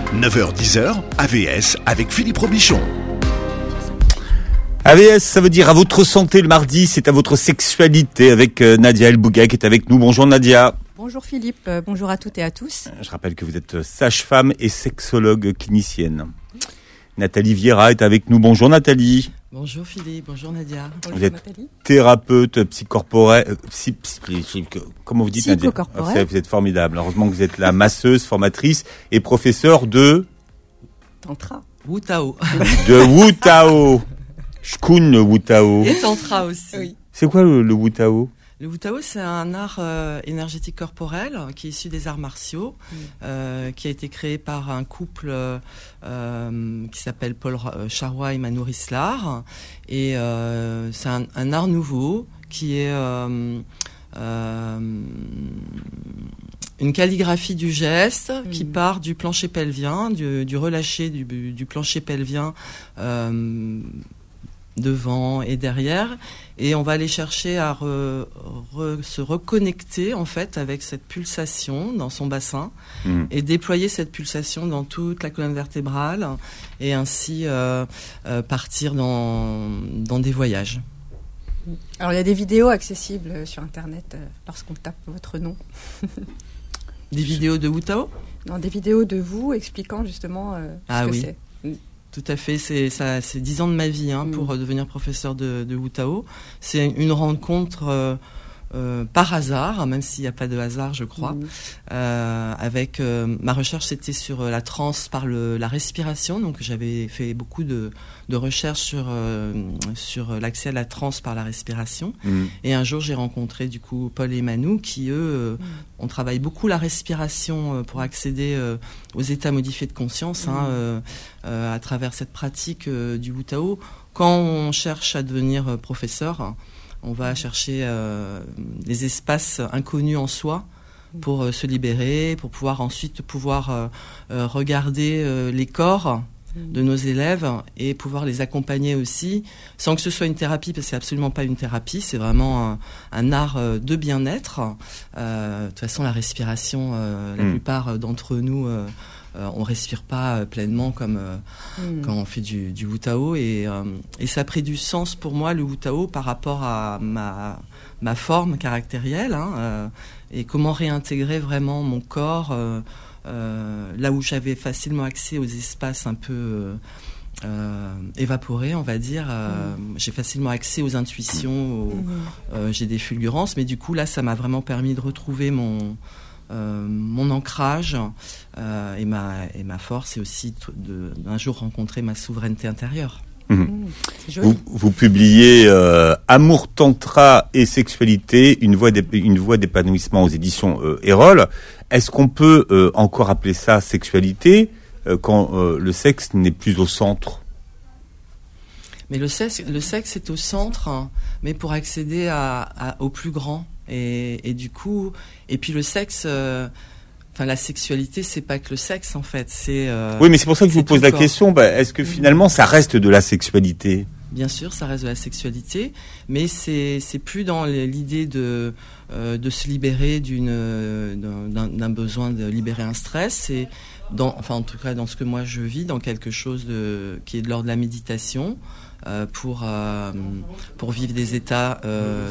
9h-10h, AVS avec Philippe Robichon. AVS, ça veut dire à votre santé le mardi, c'est à votre sexualité avec Nadia El Bouga qui est avec nous. Bonjour Nadia. Bonjour Philippe, bonjour à toutes et à tous. Je rappelle que vous êtes sage-femme et sexologue clinicienne. Nathalie Vieira est avec nous. Bonjour Nathalie. Bonjour Philippe, bonjour Nadia. Bonjour Vous êtes Nathalie. thérapeute psychocorporelle, comment vous dites Nadia? Psychocorporelle. Vous êtes formidable. Heureusement que vous êtes la masseuse, formatrice et professeure de Tantra. Wu Tao. de Wu Tao. Shkun Wu Tao. Et Tantra aussi. Oui. C'est quoi le Wu Tao? Le Wu Tao, c'est un art énergétique corporel qui est issu des arts martiaux, qui a été créé par un couple qui s'appelle Paul Charrois et Manu Rislar. Et c'est un art nouveau qui est une calligraphie du geste qui part du plancher pelvien, du relâché du plancher pelvien devant et derrière, et on va aller chercher à se reconnecter en fait avec cette pulsation dans son bassin et déployer cette pulsation dans toute la colonne vertébrale et ainsi partir dans des voyages. Alors il y a des vidéos accessibles sur internet lorsqu'on tape votre nom. Des vidéos de Wu Tao ? Non, des vidéos de vous expliquant justement ce que c'est. Tout à fait, c'est 10 ans de ma vie pour devenir professeur de Wu Tao. C'est une rencontre par hasard, même s'il n'y a pas de hasard, je crois. Avec ma recherche, c'était sur la transe par la respiration. Donc j'avais fait beaucoup de recherches sur l'accès à la transe par la respiration. Et un jour, j'ai rencontré du coup Paul et Manu qui, eux, on travaille beaucoup la respiration pour accéder aux états modifiés de conscience à travers cette pratique du Wu Tao. Quand on cherche à devenir professeur, on va chercher des espaces inconnus en soi pour se libérer, pour pouvoir ensuite regarder les corps de nos élèves et pouvoir les accompagner aussi, sans que ce soit une thérapie, parce que c'est absolument pas une thérapie, c'est vraiment un art de bien-être. De toute façon, la respiration, la plupart d'entre nous, on respire pas pleinement comme quand on fait du Wu Tao, et ça a pris du sens pour moi, le Wu Tao, par rapport à ma forme caractérielle, et comment réintégrer vraiment mon corps là où j'avais facilement accès aux espaces un peu évaporés, on va dire. J'ai facilement accès aux intuitions, j'ai des fulgurances, mais du coup là ça m'a vraiment permis de retrouver mon ancrage et ma force, et aussi d'un jour rencontrer ma souveraineté intérieure. Vous publiez Amour, Tantra et Sexualité, une voie d'épanouissement aux éditions Erol. Est-ce qu'on peut encore appeler ça sexualité quand le sexe n'est plus au centre ? Mais le sexe est au centre, mais pour accéder au plus grand. Et du coup, et puis le sexe, la sexualité, c'est pas que le sexe en fait. Oui, mais c'est pour ça que je vous pose la question. Est-ce que finalement, ça reste de la sexualité ? Bien sûr, ça reste de la sexualité, mais c'est plus dans l'idée de se libérer d'un besoin de libérer un stress. C'est en tout cas dans ce que moi je vis, dans quelque chose qui est de l'ordre de la méditation, pour vivre des états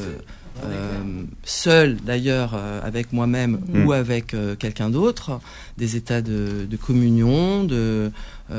seul d'ailleurs, avec moi-même ou avec quelqu'un d'autre, des états de communion, de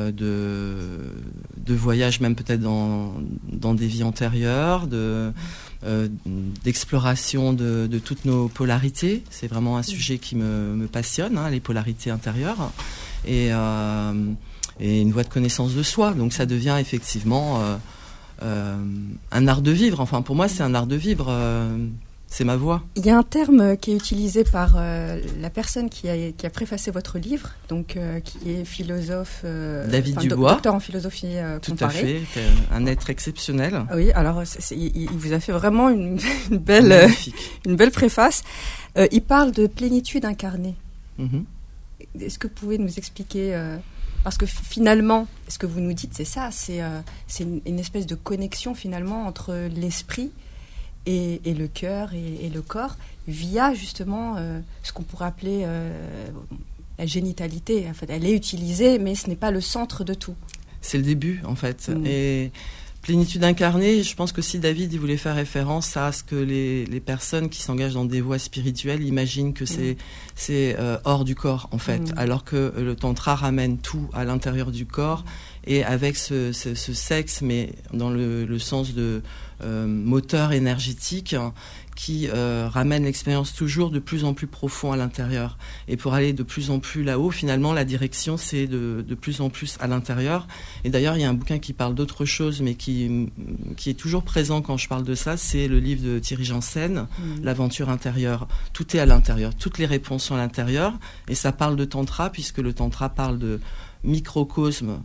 voyage, même peut-être dans des vies antérieures, d'exploration de toutes nos polarités. C'est vraiment un sujet qui me passionne, les polarités intérieures, et une voie de connaissance de soi. Donc ça devient effectivement un art de vivre. Enfin, pour moi, c'est un art de vivre. C'est ma voix. Il y a un terme qui est utilisé par la personne qui a préfacé votre livre, donc qui est philosophe, David Dubois, docteur en philosophie tout comparée. à fait, un être exceptionnel. Oui, alors il vous a fait vraiment une belle préface. Il parle de plénitude incarnée. Est-ce que vous pouvez nous expliquer parce que finalement, ce que vous nous dites, c'est ça, c'est une espèce de connexion finalement entre l'esprit et le cœur et le corps, via justement ce qu'on pourrait appeler génitalité. En fait, elle est utilisée, mais ce n'est pas le centre de tout. C'est le début, en fait. Et plénitude incarnée, je pense que si David il voulait faire référence à ce que les personnes qui s'engagent dans des voies spirituelles imaginent que c'est hors du corps, en fait, alors que le tantra ramène tout à l'intérieur du corps, et avec ce sexe, mais dans le sens de moteur énergétique, qui ramène l'expérience toujours de plus en plus profond à l'intérieur. Et pour aller de plus en plus là-haut, finalement, la direction, c'est de plus en plus à l'intérieur. Et d'ailleurs, il y a un bouquin qui parle d'autre chose, mais qui est toujours présent quand je parle de ça, c'est le livre de Thierry Janssen, L'aventure intérieure. Tout est à l'intérieur, toutes les réponses sont à l'intérieur. Et ça parle de tantra, puisque le tantra parle de microcosme,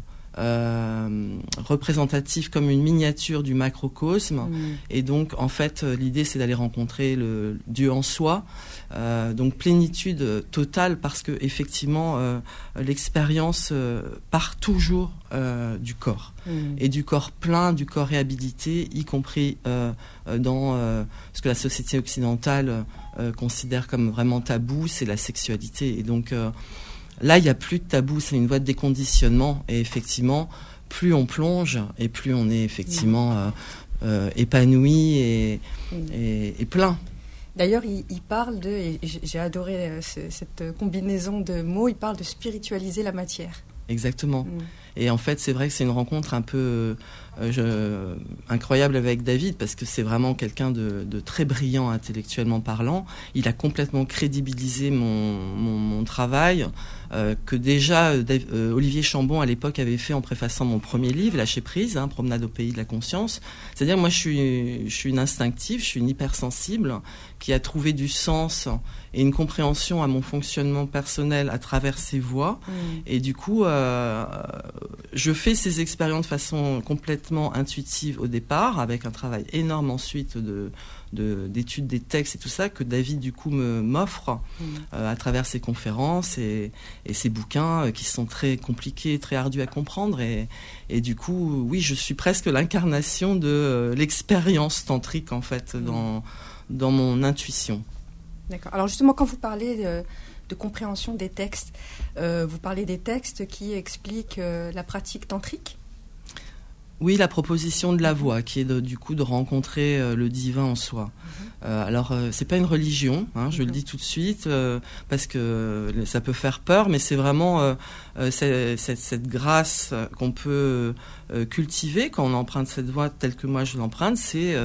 représentatif comme une miniature du macrocosme, et donc en fait l'idée c'est d'aller rencontrer le Dieu en soi, donc plénitude totale, parce que effectivement l'expérience part toujours du corps, et du corps plein, du corps réhabilité, y compris dans ce que la société occidentale considère comme vraiment tabou, c'est la sexualité. Et donc là, il n'y a plus de tabou, c'est une voie de déconditionnement. Et effectivement, plus on plonge et plus on est effectivement épanoui et plein. D'ailleurs, il parle de, et j'ai adoré cette combinaison de mots, il parle de spiritualiser la matière. Exactement. Et en fait, c'est vrai que c'est une rencontre un peu incroyable avec David, parce que c'est vraiment quelqu'un de très brillant intellectuellement parlant. Il a complètement crédibilisé mon travail, que déjà Olivier Chambon à l'époque avait fait en préfaçant mon premier livre, Lâcher prise, Promenade au pays de la conscience. C'est-à-dire, moi je suis une instinctive, je suis une hypersensible qui a trouvé du sens et une compréhension à mon fonctionnement personnel à travers ces voies. Et du coup, je fais ces expériences de façon complètement intuitive au départ, avec un travail énorme ensuite d'études des textes et tout ça, que David du coup m'offre à travers ses conférences et ses bouquins qui sont très compliqués, très ardus à comprendre. Et du coup, oui, je suis presque l'incarnation de l'expérience tantrique, en fait, dans mon intuition. D'accord. Alors justement, quand vous parlez de compréhension des textes, vous parlez des textes qui expliquent la pratique tantrique ? Oui, la proposition de la voie, qui est du coup de rencontrer le divin en soi. Alors, c'est pas une religion, je le dis tout de suite, parce que ça peut faire peur, mais c'est vraiment cette grâce qu'on peut cultiver quand on emprunte cette voie telle que moi je l'emprunte, c'est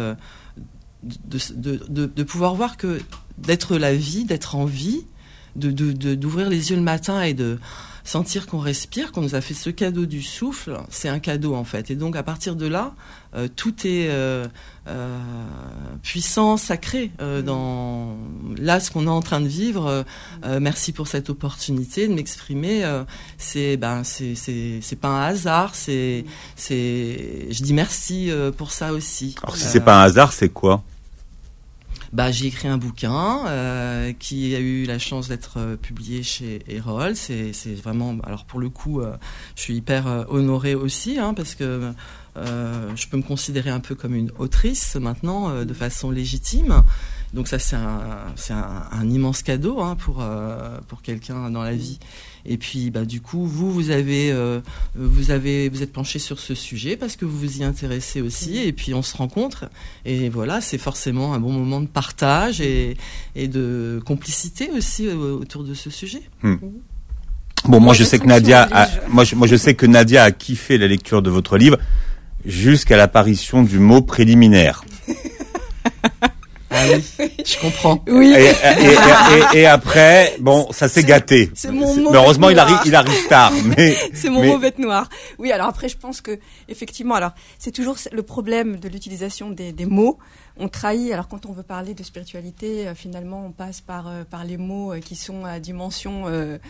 de pouvoir voir que d'être la vie, d'être en vie, d'ouvrir les yeux le matin et de sentir qu'on respire, qu'on nous a fait ce cadeau du souffle, c'est un cadeau en fait. Et donc à partir de là, tout est puissant, sacré dans là ce qu'on est en train de vivre. Merci pour cette opportunité de m'exprimer. C'est pas un hasard. Je dis merci pour ça aussi. Alors si c'est pas un hasard, c'est quoi ? J'ai écrit un bouquin qui a eu la chance d'être publié chez Erol. C'est vraiment, alors pour le coup, je suis hyper honorée aussi, parce que je peux me considérer un peu comme une autrice maintenant, de façon légitime. Donc ça, c'est un immense cadeau pour quelqu'un dans la vie. Et puis, du coup, vous êtes penché sur ce sujet parce que vous vous y intéressez aussi. Et puis, on se rencontre. Et voilà, c'est forcément un bon moment de partage et de complicité aussi autour de ce sujet. Bon, moi, je sais que Nadia a kiffé la lecture de votre livre jusqu'à l'apparition du mot préliminaire. Ah oui, je comprends. Oui. Et après, bon, ça s'est gâté. C'est mon mot. Mais heureusement, il noir. arrive tard. C'est mon mot bête noire. Oui, alors après, je pense que effectivement, alors c'est toujours le problème de l'utilisation des mots. On trahit. Alors quand on veut parler de spiritualité, finalement, on passe par les mots qui sont à dimension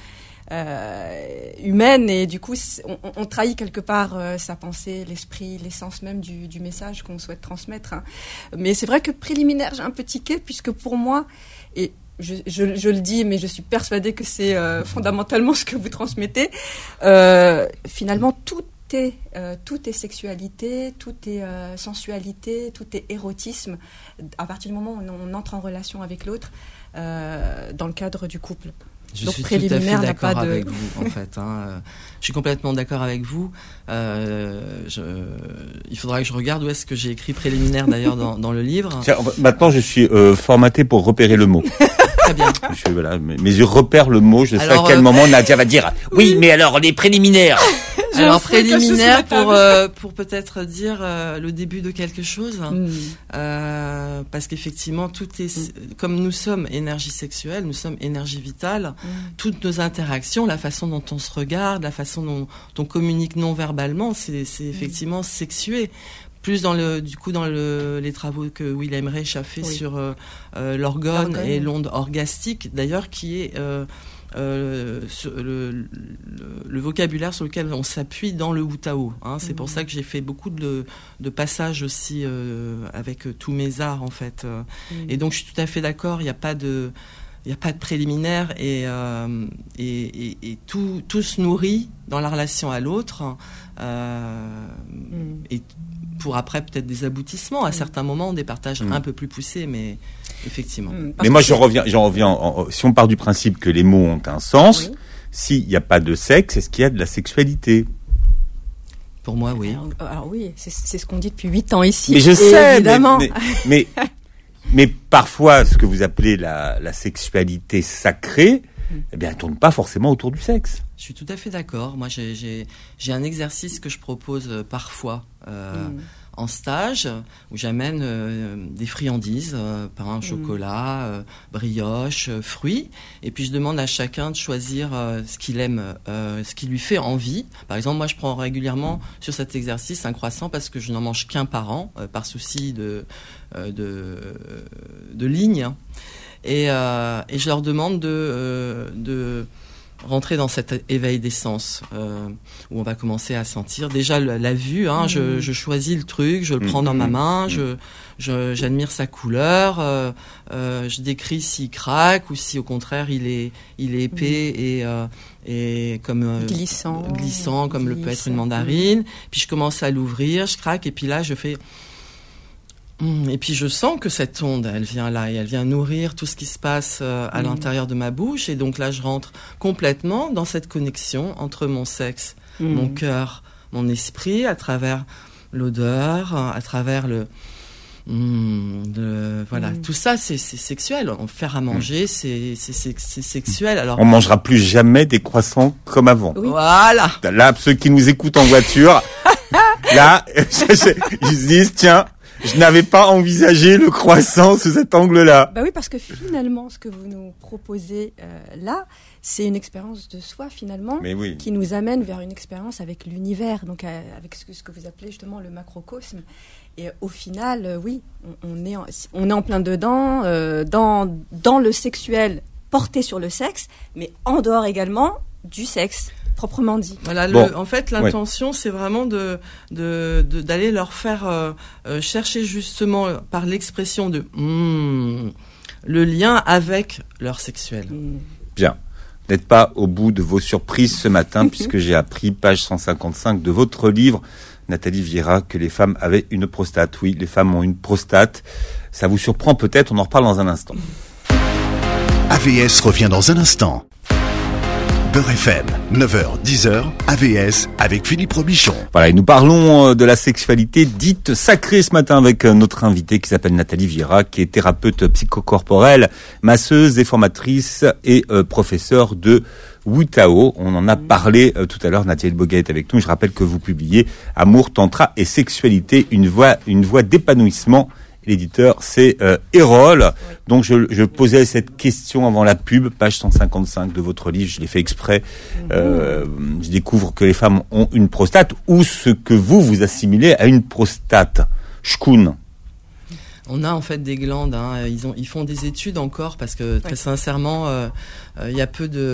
humaine, et du coup on trahit quelque part sa pensée, l'esprit, l'essence même du message qu'on souhaite transmettre. Mais c'est vrai que préliminaire, j'ai un peu tiqué, puisque pour moi, et je le dis, mais je suis persuadée que c'est fondamentalement ce que vous transmettez, finalement tout est sexualité, tout est sensualité, tout est érotisme, à partir du moment où on entre en relation avec l'autre dans le cadre du couple. Je suis tout à fait d'accord avec vous, en fait. Je suis complètement d'accord avec vous. Il faudra que je regarde où est-ce que j'ai écrit préliminaire, d'ailleurs, dans le livre. Tiens, maintenant, je suis formaté pour repérer le mot. Très bien. Mais je repère le mot, je sais à quel moment Nadia va dire « Oui, mais alors, les préliminaires !» Alors préliminaire pour peut-être dire le début de quelque chose, parce qu'effectivement tout est comme nous sommes énergie sexuelle, nous sommes énergie vitale. Toutes nos interactions, la façon dont on se regarde, la façon dont on communique non verbalement, c'est effectivement sexué. Plus dans les travaux que Wilhelm Reich a fait sur l'orgone et l'onde orgastique, d'ailleurs, qui est le vocabulaire sur lequel on s'appuie dans le Wu Tao. C'est pour ça que j'ai fait beaucoup de passages aussi avec tous mes arts, en fait. Et donc, je suis tout à fait d'accord, il n'y a pas de préliminaire et tout se nourrit dans la relation à l'autre et pour après peut-être des aboutissements à certains moments, des partages un peu plus poussés, mais effectivement. Mais moi j'en reviens. Si on part du principe que les mots ont un sens, s'il n'y a pas de sexe, est-ce qu'il y a de la sexualité ? Pour moi, oui. Alors oui, c'est ce qu'on dit depuis 8 ans ici. Mais je sais, évidemment. Mais parfois, ce que vous appelez la sexualité sacrée, eh bien, elle tourne pas forcément autour du sexe. Je suis tout à fait d'accord. Moi, j'ai un exercice que je propose parfois en stage, où j'amène des friandises, pain, chocolat, brioche, fruits, et puis je demande à chacun de choisir ce qu'il aime, ce qui lui fait envie. Par exemple, moi, je prends régulièrement sur cet exercice un croissant parce que je n'en mange qu'un par an, par souci de ligne. Et je leur demande de rentrer dans cet éveil des sens où on va commencer à sentir déjà la vue. Je choisis le truc, je le prends dans ma main, j'admire sa couleur, je décris s'il craque ou si au contraire il est épais et comme glissant comme le peut être une mandarine. Puis je commence à l'ouvrir, je craque et puis là je fais. Et puis je sens que cette onde, elle vient là et elle vient nourrir tout ce qui se passe à l'intérieur de ma bouche. Et donc là, je rentre complètement dans cette connexion entre mon sexe, mon cœur, mon esprit, à travers l'odeur, à travers tout ça, c'est sexuel. Faire à manger, c'est sexuel. Alors, on mangera plus jamais des croissants comme avant. Oui. Voilà. Là, ceux qui nous écoutent en voiture, là, ils se disent, tiens, je n'avais pas envisagé le croissant sous cet angle-là. Bah oui, parce que finalement, ce que vous nous proposez là, c'est une expérience de soi finalement, qui nous amène vers une expérience avec l'univers, donc avec ce que vous appelez justement le macrocosme. Et au final, oui, on est en plein dedans, dans le sexuel porté sur le sexe, mais en dehors également du sexe. Proprement dit. Voilà, en fait, l'intention, c'est vraiment d'aller leur faire chercher justement par l'expression de le lien avec leur sexuel. Bien. N'êtes pas au bout de vos surprises ce matin, puisque j'ai appris, page 155 de votre livre, Nathalie Vieira, que les femmes avaient une prostate. Oui, les femmes ont une prostate. Ça vous surprend peut-être, on en reparle dans un instant. AVS revient dans un instant. Beurre FM, 9h, 10h, AVS avec Philippe Robichon. Voilà, et nous parlons de la sexualité dite sacrée ce matin avec notre invitée qui s'appelle Nathalie Vieira, qui est thérapeute psychocorporelle, masseuse, déformatrice et professeure de Wu Tao. On en a parlé tout à l'heure, Nadia Boga est avec nous. Je rappelle que vous publiez Amour, Tantra et Sexualité, une voie d'épanouissement. L'éditeur, c'est Erol. Oui. Donc, je posais cette question avant la pub, page 155 de votre livre. Je l'ai fait exprès. Je découvre que les femmes ont une prostate ou ce que vous assimilez à une prostate. Shkoun. On a en fait des glandes. Ils font des études encore parce que très sincèrement, il y a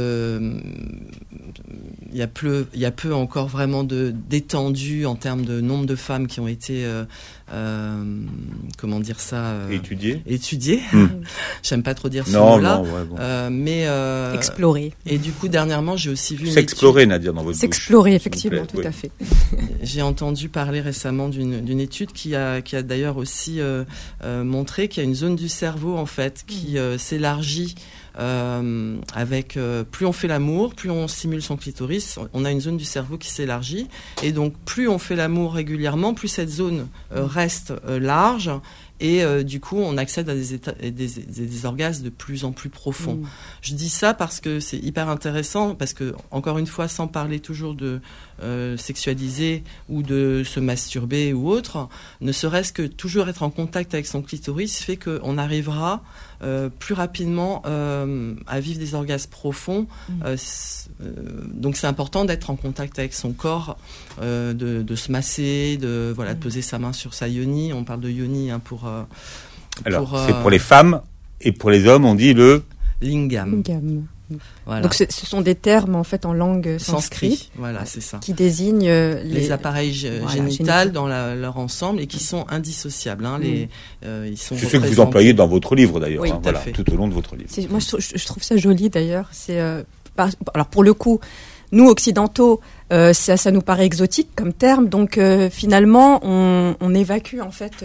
peu encore vraiment d'étendue en termes de nombre de femmes qui ont été comment dire ça étudiées. J'aime pas trop dire ce mot-là, mais explorer. Et du coup dernièrement j'ai aussi vu s'explorer, Nadia, dans votre s'explorer bouche, effectivement, tout à fait. J'ai entendu parler récemment d'une étude qui a d'ailleurs aussi montré qu'il y a une zone du cerveau en fait qui s'élargit avec plus on fait l'amour, plus on stimule son clitoris, on a une zone du cerveau qui s'élargit, et donc plus on fait l'amour régulièrement, plus cette zone reste large. Et du coup, on accède à des orgasmes de plus en plus profonds. Je dis ça parce que c'est hyper intéressant, parce que, encore une fois, sans parler toujours de sexualiser ou de se masturber ou autre, ne serait-ce que toujours être en contact avec son clitoris fait qu'on arrivera plus rapidement à vivre des orgasmes profonds. Donc c'est important d'être en contact avec son corps, de se masser, de poser sa main sur sa yoni. On parle de yoni c'est pour les femmes, et pour les hommes on dit le lingam. Voilà. Donc ce sont des termes en fait en langue sanskrit, c'est ça, qui désignent les appareils génitaux dans leur ensemble et qui sont indissociables. Ils sont c'est ce que vous employez dans votre livre d'ailleurs, oui, tout au long de votre livre. Moi je trouve ça joli d'ailleurs. Alors pour le coup, nous occidentaux, ça nous paraît exotique comme terme, donc finalement on évacue en fait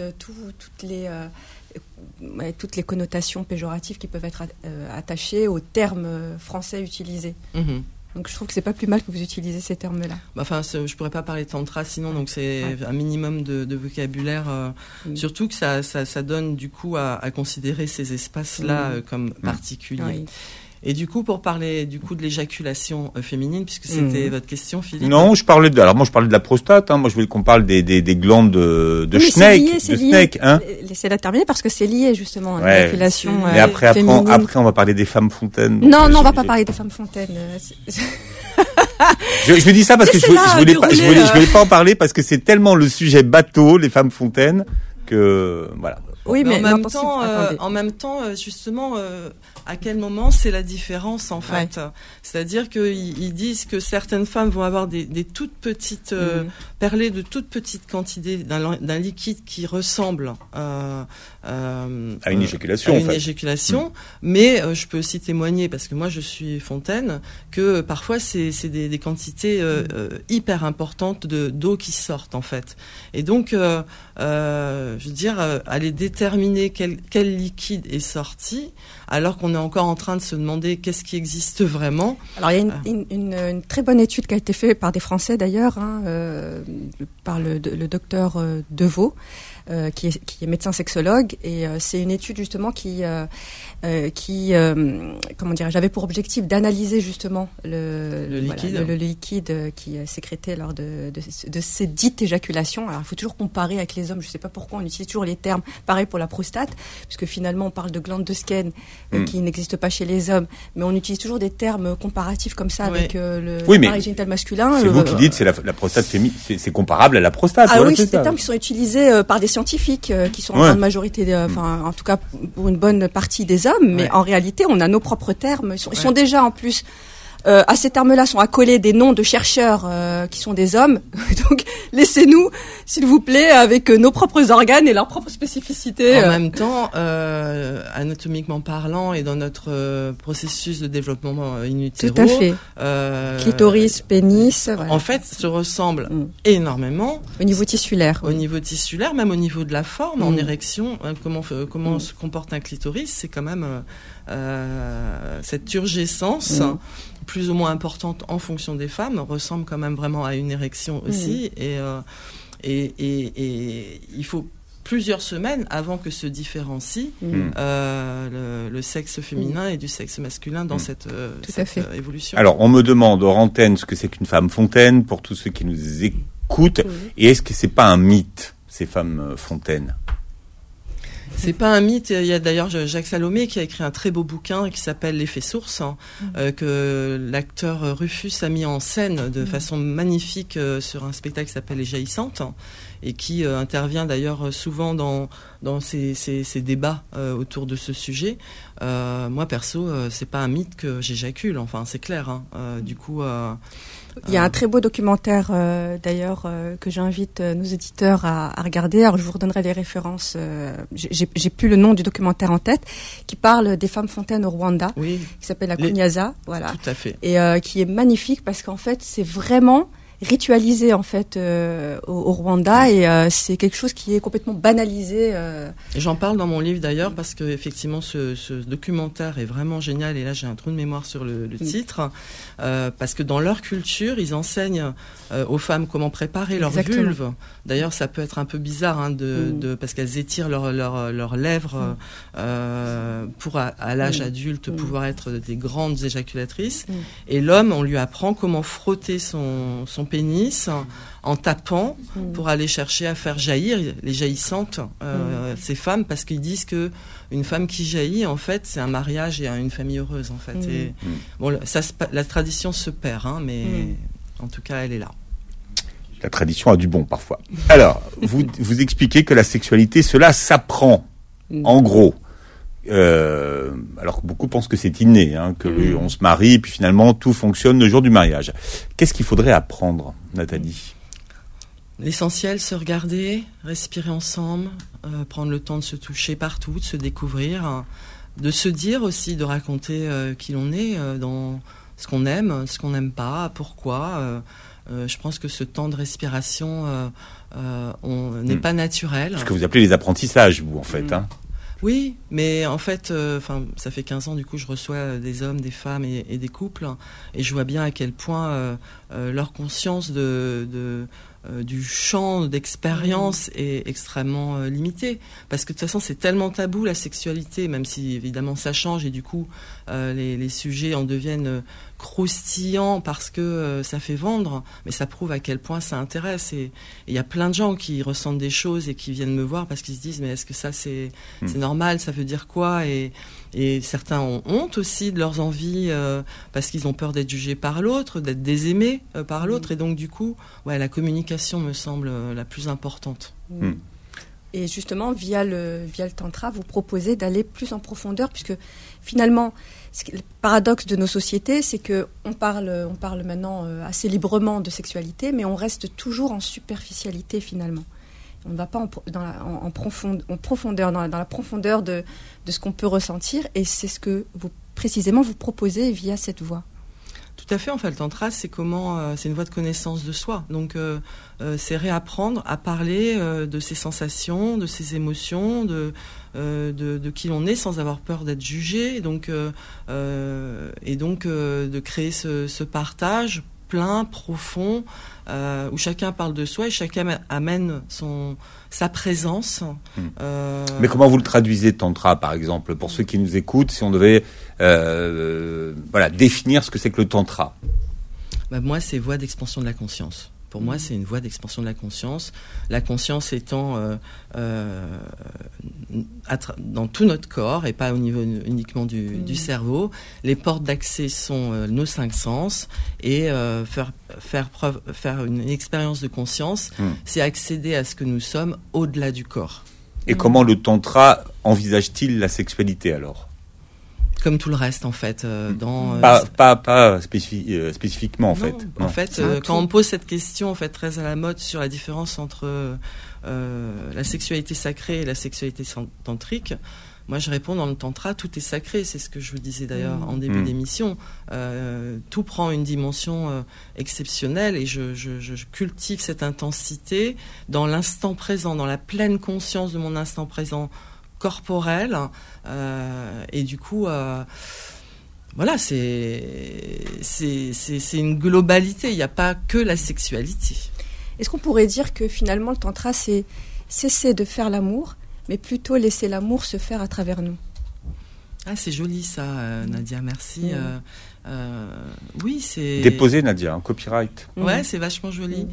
toutes les connotations péjoratives qui peuvent être attachées aux termes français utilisés. Donc je trouve que c'est pas plus mal que vous utilisez ces termes-là. Je pourrais pas parler de tantra sinon, donc c'est un minimum de vocabulaire, surtout que ça donne du coup à considérer ces espaces-là comme particuliers. Oui. Et du coup, pour parler du coup de l'éjaculation féminine, puisque c'était votre question, Philippe. Non, je parlais de la prostate. Moi, je voulais qu'on parle des glandes de Schneck. Laissez la terminer parce que c'est lié justement à l'éjaculation féminine. Mais après, on va parler des femmes fontaines. Non, on va pas parler des femmes fontaines. Je dis ça parce que je voulais pas en parler parce que c'est tellement le sujet bateau, les femmes fontaines, que voilà. Oui, mais en même temps, justement, à quel moment c'est la différence en fait? C'est-à-dire qu'ils disent que certaines femmes vont avoir des toutes petites perlées de toutes petites quantités d'un liquide qui ressemble à une éjaculation. Mais je peux aussi témoigner parce que moi je suis fontaine que parfois c'est des quantités hyper importantes d'eau qui sortent en fait. Et donc je veux dire aller déterminer quel liquide est sorti alors qu'on est encore en train de se demander qu'est-ce qui existe vraiment. Alors il y a une très bonne étude qui a été faite par des Français d'ailleurs, par le docteur Deveau, qui est médecin sexologue, et c'est une étude justement qui comment dirais-je, avait pour objectif d'analyser justement le liquide qui est sécrété lors de ces dites éjaculations. Alors il faut toujours comparer avec les hommes, je ne sais pas pourquoi on utilise toujours les termes pareil pour la prostate, puisque finalement on parle de glande de Skene qui n'existe pas chez les hommes, mais on utilise toujours des termes comparatifs comme ça avec l'appareil génital masculin. C'est vous qui dites c'est la prostate féminine, c'est comparable à la prostate. C'est des termes qui sont utilisés par des scientifiques qui sont en grande majorité, en tout cas pour une bonne partie des hommes, mais en réalité on a nos propres termes. Ils sont déjà en plus à ces termes-là sont accolés des noms de chercheurs qui sont des hommes. Donc laissez-nous, s'il vous plaît, avec nos propres organes et leurs propres spécificités. En même temps, anatomiquement parlant et dans notre processus de développement in utero, tout à fait. Clitoris, pénis, en fait, se ressemblent énormément. Au niveau tissulaire. Au niveau tissulaire, même au niveau de la forme, en érection, comment se comporte un clitoris, c'est quand même cette turgescence plus ou moins importante en fonction des femmes ressemble quand même vraiment à une érection aussi, et il faut plusieurs semaines avant que se différencie le sexe féminin et du sexe masculin dans cette évolution. Alors on me demande hors antenne ce que c'est qu'une femme fontaine pour tous ceux qui nous écoutent, et est-ce que c'est pas un mythe ces femmes fontaines? C'est pas un mythe. Il y a d'ailleurs Jacques Salomé qui a écrit un très beau bouquin qui s'appelle L'effet source, que l'acteur Rufus a mis en scène de façon magnifique sur un spectacle qui s'appelle Les Jaillissantes, et qui intervient d'ailleurs souvent dans ces débats autour de ce sujet. Moi perso, c'est pas un mythe que j'éjacule, enfin c'est clair. Du coup. Il y a un très beau documentaire d'ailleurs que j'invite nos éditeurs à regarder. Alors je vous redonnerai les références. J'ai plus le nom du documentaire en tête, qui parle des femmes fontaines au Rwanda, qui s'appelle la Kunyaza, voilà. Tout à fait. Et qui est magnifique parce qu'en fait c'est vraiment ritualisé en fait au Rwanda et c'est quelque chose qui est complètement banalisé. J'en parle dans mon livre d'ailleurs parce que effectivement ce documentaire est vraiment génial et là j'ai un trou de mémoire sur le titre parce que dans leur culture ils enseignent aux femmes comment préparer leur vulve. D'ailleurs ça peut être un peu bizarre parce qu'elles étirent leurs lèvres pour à l'âge adulte pouvoir être des grandes éjaculatrices et l'homme on lui apprend comment frotter son pénis en tapant pour aller chercher à faire jaillir les jaillissantes ces femmes parce qu'ils disent que une femme qui jaillit en fait c'est un mariage et une famille heureuse en fait et bon la tradition se perd mais en tout cas elle est là. La tradition a du bon parfois. Alors vous expliquez que la sexualité cela s'apprend en gros. Alors beaucoup pensent que c'est inné, que on se marie, puis finalement tout fonctionne le jour du mariage. Qu'est-ce qu'il faudrait apprendre, Nathalie ? L'essentiel, se regarder, respirer ensemble, prendre le temps de se toucher partout, de se découvrir, de se dire aussi, de raconter qui l'on est, dans ce qu'on aime, ce qu'on n'aime pas, pourquoi. Je pense que ce temps de respiration n'est pas naturel. Ce que vous appelez les apprentissages, vous, en fait. Oui, mais en fait, ça fait 15 ans, du coup, je reçois des hommes, des femmes et des couples, et je vois bien à quel point leur conscience du champ d'expérience est extrêmement limitée. Parce que de toute façon, c'est tellement tabou, la sexualité, même si, évidemment, ça change, et du coup, les sujets en deviennent croustillants parce que ça fait vendre, mais ça prouve à quel point ça intéresse. Et il y a plein de gens qui ressentent des choses et qui viennent me voir parce qu'ils se disent, mais est-ce que ça, c'est normal, ça veut dire quoi ? Et certains ont honte aussi de leurs envies parce qu'ils ont peur d'être jugés par l'autre, d'être désaimés par l'autre. Et donc, du coup, la communication me semble la plus importante. Et justement, via le tantra, vous proposez d'aller plus en profondeur, puisque finalement, le paradoxe de nos sociétés, c'est que on parle maintenant assez librement de sexualité, mais on reste toujours en superficialité finalement. On ne va pas en profondeur, dans la profondeur de ce qu'on peut ressentir, et c'est ce que vous proposez via cette voie. Tout à fait, en fait, le tantra, c'est une voie de connaissance de soi. Donc, c'est réapprendre à parler de ses sensations, de ses émotions, de qui l'on est sans avoir peur d'être jugé. Donc, de créer ce partage plein, profond, où chacun parle de soi et chacun amène sa présence. Mais comment vous le traduisez, tantra, par exemple, pour ceux qui nous écoutent, si on devait définir ce que c'est que le tantra? Moi, c'est voie d'expansion de la conscience. Pour moi, c'est une voie d'expansion de la conscience. La conscience étant dans tout notre corps et pas au niveau uniquement du cerveau. Les portes d'accès sont nos 5 sens et faire une expérience de conscience, c'est accéder à ce que nous sommes au-delà du corps. Et comment le tantra envisage-t-il la sexualité alors ? Comme tout le reste, en fait. Pas spécifiquement, en fait. En fait, quand on me pose cette question, en fait, très à la mode, sur la différence entre la sexualité sacrée et la sexualité tantrique, moi, je réponds dans le tantra, tout est sacré. C'est ce que je vous disais d'ailleurs en début d'émission. Tout prend une dimension exceptionnelle et je cultive cette intensité dans l'instant présent, dans la pleine conscience de mon instant présent corporel, et du coup c'est une globalité, il n'y a pas que la sexualité. Est-ce qu'on pourrait dire que finalement le tantra, c'est cesser de faire l'amour, mais plutôt laisser l'amour se faire à travers nous? C'est joli ça, Nadia, merci. Oui, c'est... Déposé, Nadia, un copyright. Ouais, c'est vachement joli.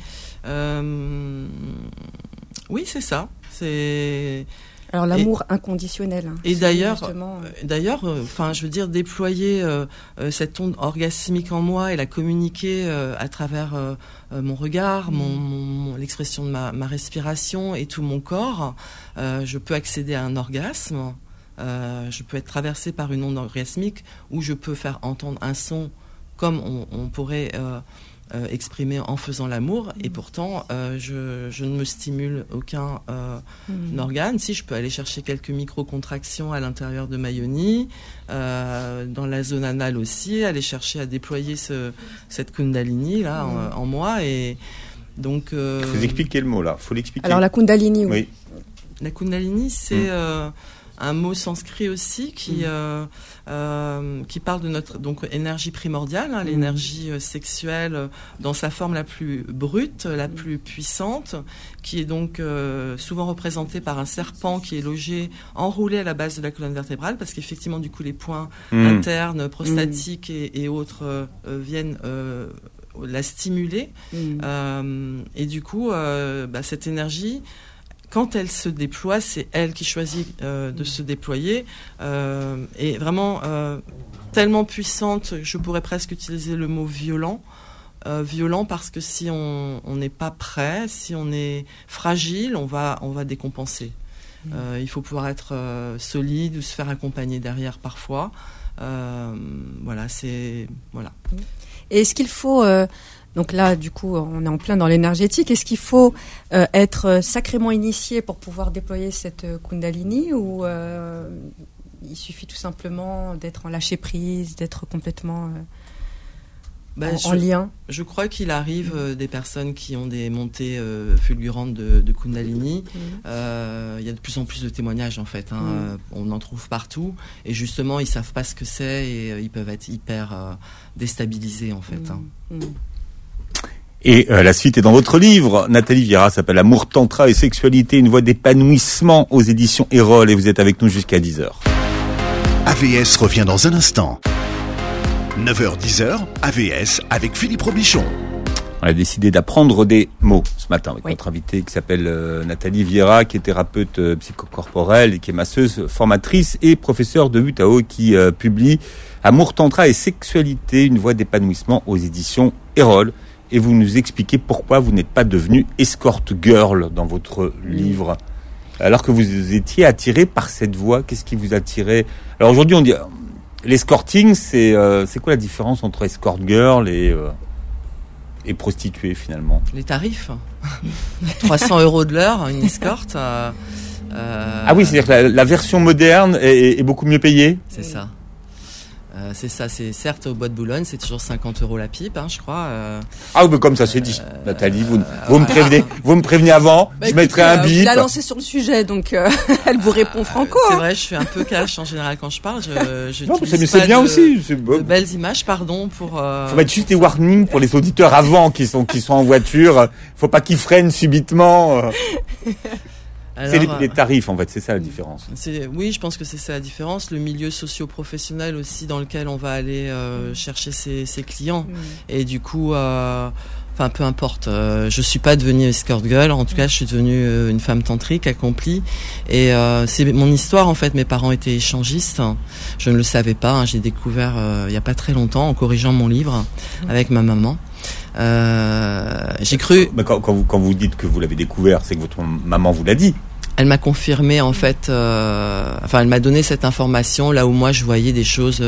Oui, c'est ça. C'est... Alors l'amour inconditionnel. Et d'ailleurs, je veux dire, déployer cette onde orgasmique en moi et la communiquer à travers mon regard, l'expression de ma respiration et tout mon corps, je peux accéder à un orgasme. Je peux être traversée par une onde orgasmique où je peux faire entendre un son comme on pourrait exprimé en faisant l'amour, et pourtant je ne me stimule aucun organe. Si, je peux aller chercher quelques micro-contractions à l'intérieur de ma yoni, dans la zone anale aussi, aller chercher à déployer cette kundalini là en moi, et donc vous expliquez le mot là, faut l'expliquer. Alors la kundalini, oui. La kundalini, c'est un mot sanskrit aussi qui parle de notre énergie primordiale, l'énergie sexuelle dans sa forme la plus brute, la plus puissante, qui est donc souvent représentée par un serpent qui est logé, enroulé à la base de la colonne vertébrale, parce qu'effectivement du coup les points internes, prostatiques et autres viennent la stimuler, et du coup cette énergie, quand elle se déploie, c'est elle qui choisit de se déployer, et vraiment tellement puissante, je pourrais presque utiliser le mot violent, parce que si on n'est pas prêt, si on est fragile, on va décompenser. Il faut pouvoir être solide ou se faire accompagner derrière parfois. Voilà. Et est-ce qu'il faut donc là, du coup, on est en plein dans l'énergétique. Est-ce qu'il faut être sacrément initié pour pouvoir déployer cette kundalini, ou il suffit tout simplement d'être en lâcher prise, d'être complètement en lien? Je crois qu'il arrive des personnes qui ont des montées fulgurantes de kundalini. Il y a de plus en plus de témoignages en fait. On en trouve partout, et justement, ils savent pas ce que c'est, et ils peuvent être hyper déstabilisés en fait. Et la suite est dans votre livre. Nathalie Vieira, s'appelle Amour, Tantra et Sexualité, une voie d'épanouissement, aux éditions Erol, et vous êtes avec nous jusqu'à 10h. AVS revient dans un instant. 9h-10h, AVS avec Philippe Robichon. On a décidé d'apprendre des mots ce matin avec notre invitée qui s'appelle Nathalie Vieira, qui est thérapeute psychocorporelle et qui est masseuse, formatrice et professeure de Utah, qui publie Amour, Tantra et Sexualité, une voie d'épanouissement, aux éditions Erol. Et vous nous expliquez pourquoi vous n'êtes pas devenue escort girl dans votre livre, alors que vous étiez attirée par cette voie. Qu'est-ce qui vous attirait? Alors aujourd'hui, on dit l'escorting, c'est quoi la différence entre escort girl et prostituée finalement? Les tarifs. 300 € de l'heure, une escorte. Ah oui, c'est-à-dire que la version moderne est beaucoup mieux payée. C'est ça. C'est ça, c'est certes au Bois de Boulogne, c'est toujours 50 € la pipe, je crois. Ah oui, mais comme ça c'est dit, Nathalie, vous me prévenez avant, je mettrai un bip. Il a lancé sur le sujet, donc elle vous répond franco. C'est vrai, je suis un peu cash en général quand je parle. Non, mais c'est bien aussi. C'est de belles images, pardon pour. Faut mettre juste des warnings pour les auditeurs avant qui sont en voiture. Faut pas qu'ils freinent subitement. Alors, c'est les tarifs, en fait, c'est ça la différence. Oui, je pense que c'est ça la différence. Le milieu socio-professionnel aussi dans lequel on va aller chercher ses clients. Et du coup, peu importe. Je suis pas devenue escort girl. En tout cas, je suis devenue une femme tantrique accomplie. Et c'est mon histoire, en fait. Mes parents étaient échangistes. Je ne le savais pas. J'ai découvert il y a pas très longtemps en corrigeant mon livre avec ma maman. J'ai cru. Mais quand vous dites que vous l'avez découvert, c'est que votre maman vous l'a dit. Elle m'a confirmé en fait. Elle m'a donné cette information là où moi je voyais des choses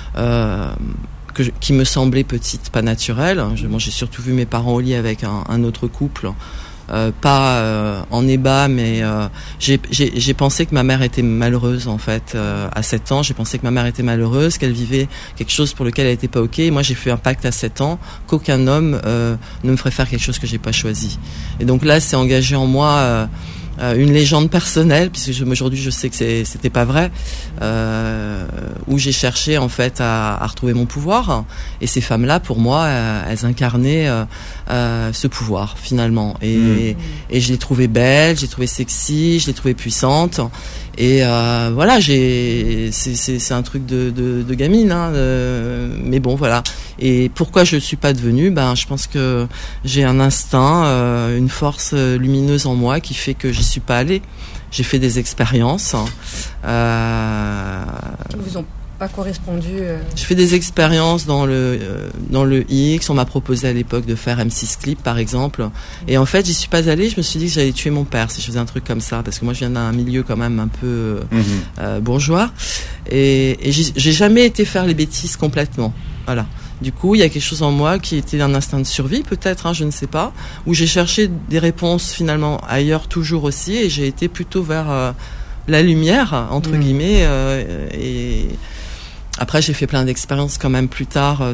qui me semblaient petites, pas naturelles. J'ai surtout vu mes parents au lit avec un autre couple. Pas en ébat, mais j'ai pensé que ma mère était malheureuse en fait. À 7 ans, j'ai pensé que ma mère était malheureuse, qu'elle vivait quelque chose pour lequel elle était pas ok. Et moi, j'ai fait un pacte à 7 ans qu'aucun homme ne me ferait faire quelque chose que j'ai pas choisi. Et donc là, c'est engagé en moi une légende personnelle, puisque aujourd'hui je sais que c'était pas vrai, où j'ai cherché en fait à retrouver mon pouvoir. Et ces femmes-là, pour moi, elles incarnaient ce pouvoir finalement. Et je les trouvais belles, je les trouvais sexy, je les trouvais puissantes. Et voilà, c'est un truc de gamine, mais bon voilà. Et pourquoi je suis pas devenue? Je pense que j'ai un instinct, une force lumineuse en moi qui fait que j'y suis pas allée. J'ai fait des expériences. Qui vous ont pas correspondu. J'ai fait des expériences dans le X. On m'a proposé à l'époque de faire M6 Clip par exemple. Et en fait, j'y suis pas allée. Je me suis dit que j'allais tuer mon père si je faisais un truc comme ça, parce que moi je viens d'un milieu quand même un peu bourgeois. Et j'ai jamais été faire les bêtises complètement. Voilà. Du coup, il y a quelque chose en moi qui était un instinct de survie, peut-être, je ne sais pas, où j'ai cherché des réponses finalement ailleurs toujours aussi, et j'ai été plutôt vers la lumière, entre guillemets, et après j'ai fait plein d'expériences quand même plus tard.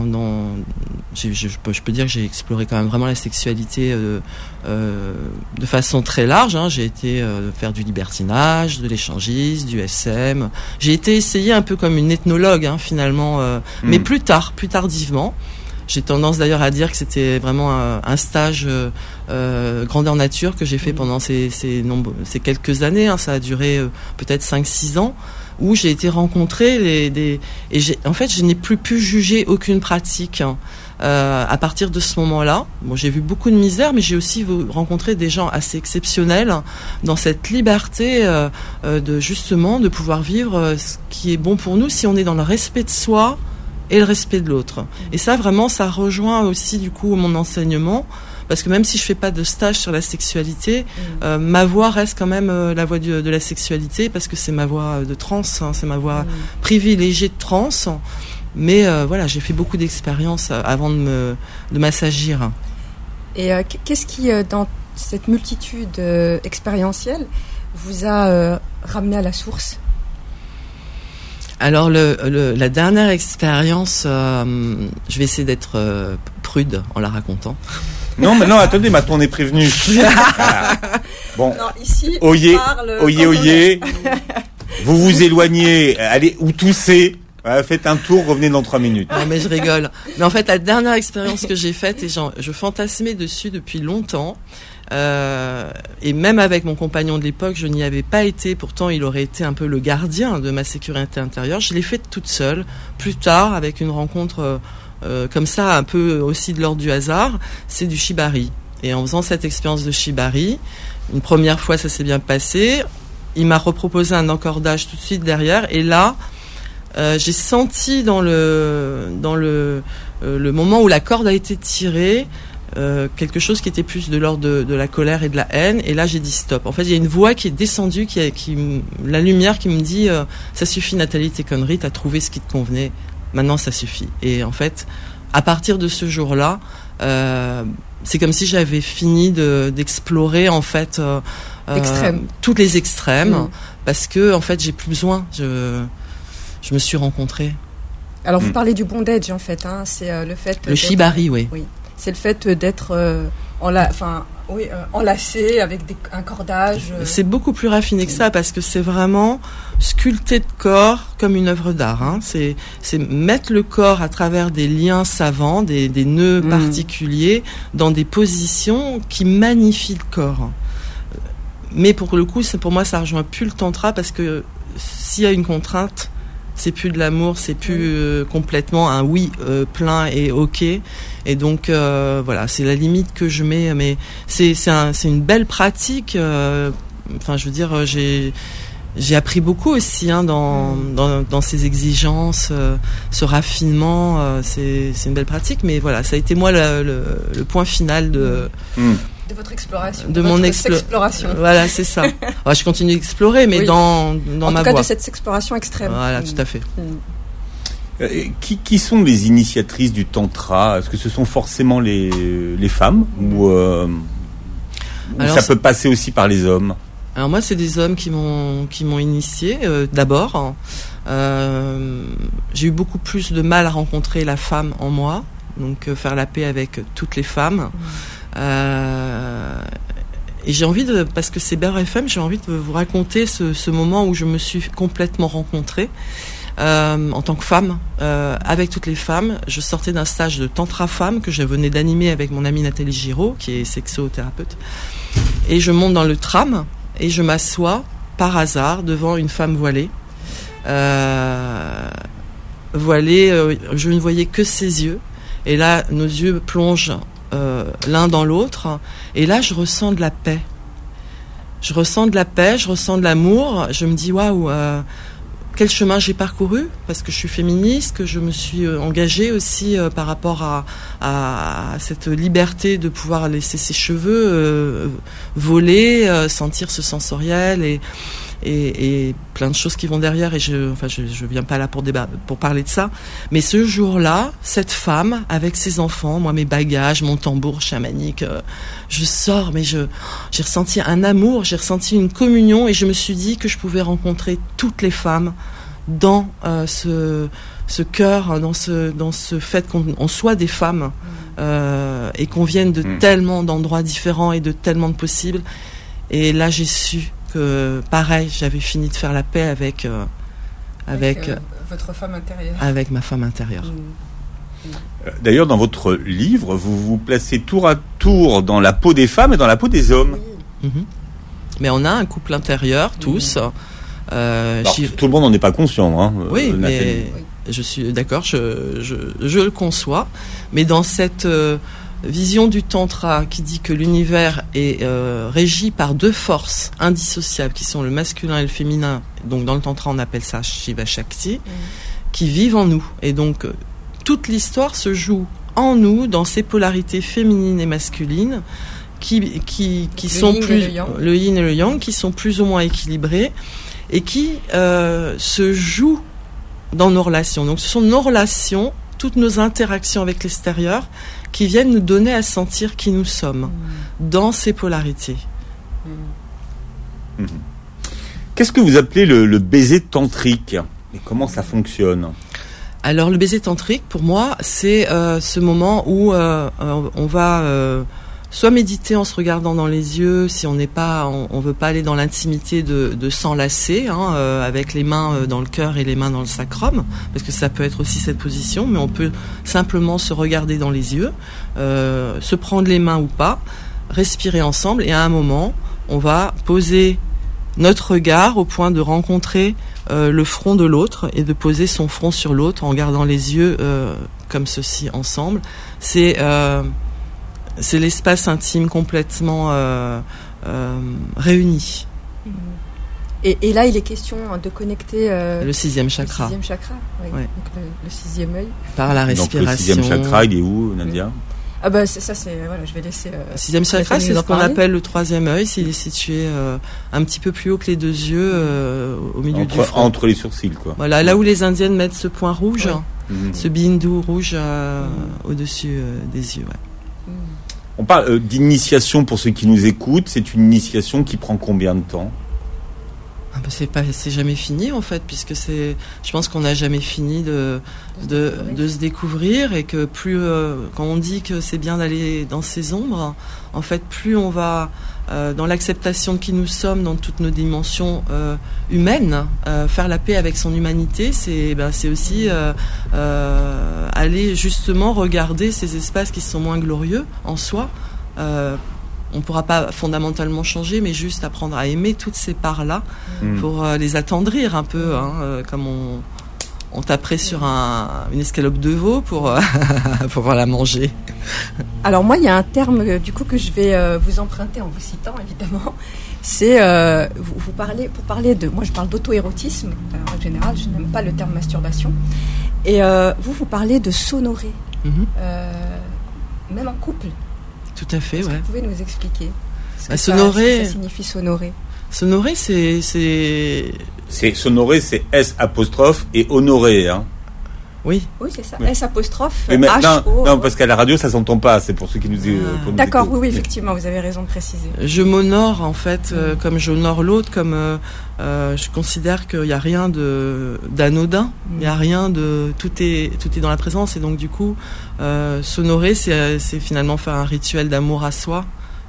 Je peux dire que j'ai exploré quand même vraiment la sexualité de façon très large. J'ai été faire du libertinage, de l'échangisme, du SM. J'ai été essayer un peu comme une ethnologue finalement, mais plus tardivement. J'ai tendance d'ailleurs à dire que c'était vraiment un stage grandeur nature que j'ai fait pendant ces quelques années. Ça a duré peut-être 5-6 ans, où j'ai été rencontrer en fait, je n'ai plus pu juger aucune pratique. À partir de ce moment-là, j'ai vu beaucoup de misère, mais j'ai aussi rencontré des gens assez exceptionnels dans cette liberté de pouvoir vivre ce qui est bon pour nous si on est dans le respect de soi et le respect de l'autre. Et ça, vraiment, ça rejoint aussi du coup mon enseignement, parce que même si je fais pas de stage sur la sexualité, ma voix reste quand même la voix de la sexualité, parce que c'est ma voix de trans, c'est ma voix privilégiée de trans. Mais voilà, j'ai fait beaucoup d'expériences avant de m'assagir. Et qu'est-ce qui, dans cette multitude expérientielle, vous a ramené à la source ? Alors la dernière expérience, je vais essayer d'être prude en la racontant. Non, mais non, attendez, maintenant on est prévenu. Bon, non, ici, oyez. Vous vous éloignez, allez ou toussez. Faites un tour, revenez dans 3 minutes. Non, mais je rigole. Mais en fait, la dernière expérience que j'ai faite, et je fantasmais dessus depuis longtemps. Et même avec mon compagnon de l'époque, je n'y avais pas été. Pourtant, il aurait été un peu le gardien de ma sécurité intérieure. Je l'ai faite toute seule, plus tard, avec une rencontre comme ça, un peu aussi de l'ordre du hasard. C'est du shibari. Et en faisant cette expérience de shibari, une première fois, ça s'est bien passé. Il m'a reproposé un encordage tout de suite derrière. Et là, j'ai senti dans le moment où la corde a été tirée, quelque chose qui était plus de l'ordre de la colère et de la haine, et là j'ai dit stop. En fait, il y a une voix qui est descendue, la lumière qui me dit ça suffit Nathalie, tes conneries, t'as trouvé ce qui te convenait, maintenant ça suffit. Et en fait, à partir de ce jour-là, c'est comme si j'avais fini d'explorer en fait toutes les extrêmes, parce que en fait j'ai plus besoin. Je me suis rencontrée. Alors vous parlez du bondage en fait, c'est le fait. Le shibari, oui. C'est le fait d'être enlacé avec un cordage. C'est beaucoup plus raffiné que ça, parce que c'est vraiment sculpter le corps comme une œuvre d'art. C'est mettre le corps à travers des liens savants, des nœuds particuliers, dans des positions qui magnifient le corps. Mais pour le coup, pour moi, ça rejoint plus le tantra, parce que s'il y a une contrainte, c'est plus de l'amour, c'est plus complètement un oui plein et ok. Et donc voilà, c'est la limite que je mets. Mais c'est une belle pratique. Enfin, je veux dire, j'ai appris beaucoup aussi dans ces exigences, ce raffinement. C'est une belle pratique. Mais voilà, ça a été moi le point final de votre exploration. De mon exploration. Voilà, c'est ça. Alors, je continue d'explorer, mais dans ma voie. En tout cas, de cette exploration extrême. Voilà, tout à fait. Qui sont les initiatrices du tantra ? Est-ce que ce sont forcément les femmes ou ça peut passer aussi par les hommes ? Alors moi, c'est des hommes qui m'ont initié d'abord. J'ai eu beaucoup plus de mal à rencontrer la femme en moi, donc faire la paix avec toutes les femmes. Et j'ai envie parce que c'est Beurre FM, j'ai envie de vous raconter ce moment où je me suis complètement rencontrée en tant que femme, avec toutes les femmes. Je sortais d'un stage de tantra femme que je venais d'animer avec mon amie Nathalie Giraud, qui est sexothérapeute. Et je monte dans le tram et je m'assois par hasard devant une femme voilée. Je ne voyais que ses yeux. Et là, nos yeux plongent l'un dans l'autre, et là je ressens de la paix. Je ressens de l'amour. Je me dis waouh, quel chemin j'ai parcouru, parce que je suis féministe, que je me suis engagée aussi par rapport à cette liberté de pouvoir laisser ses cheveux voler, sentir ce sensoriel, et plein de choses qui vont derrière. Et je viens pas là pour parler de ça. Mais ce jour-là, cette femme avec ses enfants, moi mes bagages, mon tambour chamanique, je sors, mais j'ai ressenti un amour, j'ai ressenti une communion, et je me suis dit que je pouvais rencontrer toutes les femmes dans ce cœur, dans ce fait qu'on soit des femmes, et qu'on vienne de tellement d'endroits différents et de tellement de possibles. Et là, j'ai su que, pareil, j'avais fini de faire la paix avec votre femme intérieure. Avec ma femme intérieure. D'ailleurs, dans votre livre, vous vous placez tour à tour dans la peau des femmes et dans la peau des hommes. Mais on a un couple intérieur, tous. Alors, tout le monde n'en est pas conscient. Hein, oui, mais je suis d'accord, je le conçois. Mais dans cette vision du tantra qui dit que l'univers est régi par deux forces indissociables qui sont le masculin et le féminin, donc dans le tantra on appelle ça Shiva Shakti, qui vivent en nous. Et donc toute l'histoire se joue en nous, dans ces polarités féminines et masculines qui sont plus le yin et le yang, qui sont plus ou moins équilibrés et qui se jouent dans nos relations. Donc ce sont nos relations, toutes nos interactions avec l'extérieur qui viennent nous donner à sentir qui nous sommes dans ces polarités. Qu'est-ce que vous appelez le baiser tantrique et comment ça fonctionne ? Alors le baiser tantrique, pour moi, c'est ce moment où on va soit méditer en se regardant dans les yeux, si on veut pas aller dans l'intimité de s'enlacer, avec les mains dans le cœur et les mains dans le sacrum, parce que ça peut être aussi cette position, mais on peut simplement se regarder dans les yeux, se prendre les mains ou pas, respirer ensemble, et à un moment, on va poser notre regard au point de rencontrer le front de l'autre et de poser son front sur l'autre en gardant les yeux comme ceci ensemble. C'est l'espace intime complètement réuni. Et là, il est question de connecter le sixième chakra. Le sixième chakra, oui. Ouais. Donc le sixième œil. Par la respiration. Donc le sixième chakra, il est où, Nadia ? Ah bah c'est voilà, je vais laisser. Le sixième chakra, c'est ce qu'on appelle le troisième œil. Il est situé un petit peu plus haut que les deux yeux, au milieu du front. Entre les sourcils, quoi. Voilà, là où les Indiennes mettent ce point rouge, ce bindu rouge au-dessus des yeux. Ouais. On parle d'initiation pour ceux qui nous écoutent. C'est une initiation qui prend combien de temps ? C'est jamais fini en fait, puisque je pense qu'on n'a jamais fini de se découvrir, et que plus quand on dit que c'est bien d'aller dans ces ombres, en fait plus on va dans l'acceptation de qui nous sommes dans toutes nos dimensions humaines, faire la paix avec son humanité, c'est aussi aller justement regarder ces espaces qui sont moins glorieux en soi. On ne pourra pas fondamentalement changer, mais juste apprendre à aimer toutes ces parts-là pour les attendrir un peu, comme on taperait sur une escalope de veau pour pouvoir la manger. Alors moi, il y a un terme du coup que je vais vous emprunter en vous citant, évidemment. C'est vous parlez, pour parler de, moi je parle d'auto-érotisme en général, je n'aime pas le terme masturbation. Et vous parlez de s'honorer, même en couple. Tout à fait, Est-ce que vous pouvez nous expliquer s'honorer, ça signifie s'honorer. S'honorer, c'est s'honorer, c'est S apostrophe et honorer, hein. Oui, c'est ça. Oui. S apostrophe H-O. Non, parce qu'à la radio, ça s'entend pas. C'est pour ceux qui nous écoutent. D'accord, oui, effectivement, vous avez raison de préciser. Je m'honore, en fait, comme j'honore l'autre, comme je considère qu'il n'y a rien d'anodin. Il n'y a rien tout est dans la présence. Et donc, du coup, s'honorer, c'est finalement faire un rituel d'amour à soi.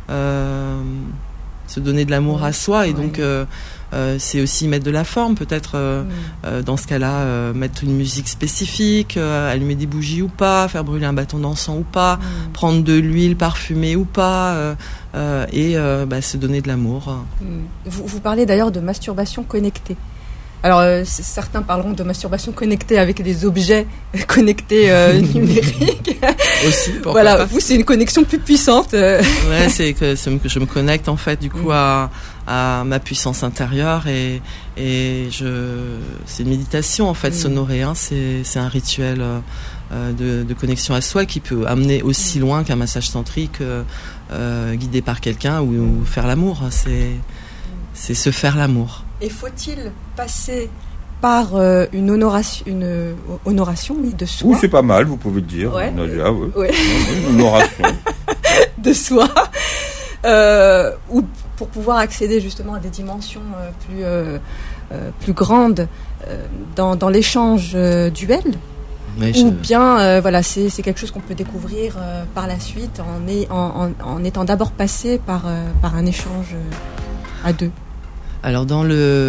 Se donner de l'amour à soi. Et donc... c'est aussi mettre de la forme, peut-être dans ce cas-là, mettre une musique spécifique, allumer des bougies ou pas, faire brûler un bâton d'encens ou pas, prendre de l'huile parfumée ou pas, et se donner de l'amour. Vous parlez d'ailleurs de masturbation connectée. Alors certains parleront de masturbation connectée avec des objets connectés numériques. Aussi, voilà, pas. Vous c'est une connexion plus puissante. Ouais, c'est que je me connecte en fait du coup à ma puissance intérieure et c'est une méditation en fait, s'honorer. C'est un rituel de connexion à soi qui peut amener aussi loin qu'un massage tantrique guidé par quelqu'un ou faire l'amour. C'est se faire l'amour. Et faut-il passer par une honoration de soi? Oui, c'est pas mal, vous pouvez le dire. Ouais. Nadia, oui. Ouais. Une honoration. De soi, ou pour pouvoir accéder justement à des dimensions plus grandes dans l'échange duel. Ou bien, voilà, c'est quelque chose qu'on peut découvrir par la suite en étant d'abord passé par un échange à deux. Alors dans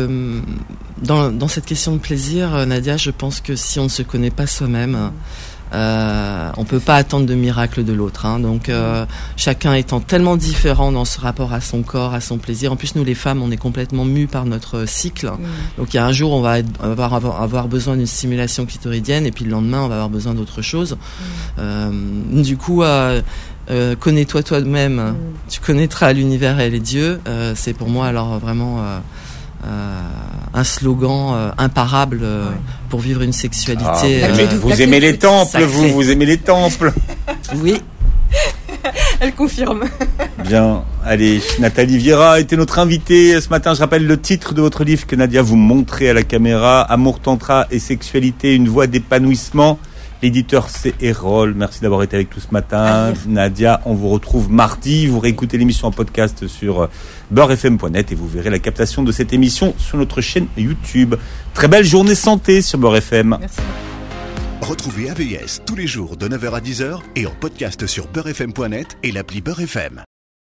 cette question de plaisir, Nadia, je pense que si on ne se connaît pas soi-même, on peut pas attendre de miracle de l'autre, hein. Donc chacun étant tellement différent dans ce rapport à son corps, à son plaisir. En plus, nous les femmes, on est complètement mues par notre cycle. Donc il y a un jour, on va avoir besoin d'une stimulation clitoridienne, et puis le lendemain, on va avoir besoin d'autre chose. Du coup, connais-toi toi-même. Tu connaîtras l'univers et les dieux. C'est pour moi alors vraiment un slogan imparable pour vivre une sexualité. Vous aimez les temples, vous aimez les temples. Oui. Elle confirme. Bien, allez, Nathalie Vieira était notre invitée ce matin. Je rappelle le titre de votre livre que Nadia vous montrez à la caméra, Amour, Tantra et Sexualité, une voie d'épanouissement. L'éditeur, c'est Erol. Merci d'avoir été avec nous ce matin. Nadia, on vous retrouve mardi. Vous réécoutez l'émission en podcast sur beurrefm.net et vous verrez la captation de cette émission sur notre chaîne YouTube. Très belle journée santé sur Beurre FM. Merci. Retrouvez AVS tous les jours de 9h à 10h et en podcast sur beurrefm.net et l'appli Beurre FM.